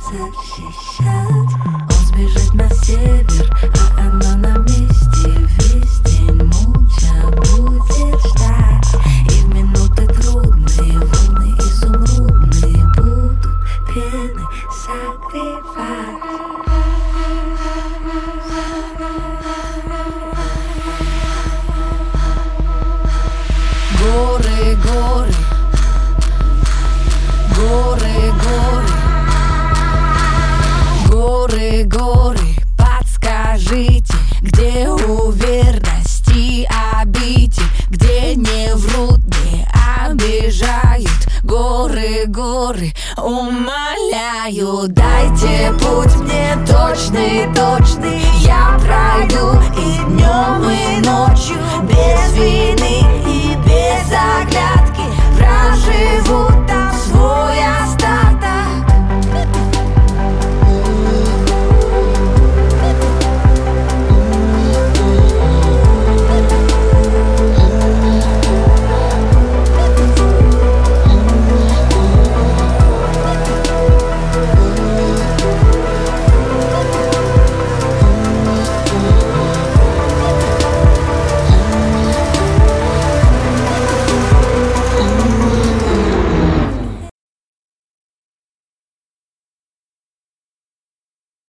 защищать. Он сбежит на север, а она на месте. Весь день молча будет ждать. И в минуты трудные волны изумрудные будут пены согревать. Горы, горы, горы, горы, горы, горы, подскажите, где уверенность и обитель, где не врут, не обижают. Горы, горы, умоляю, дайте путь мне точный, точный. Я пройду и днем, и ночью, без вины и без оглядки. Проживу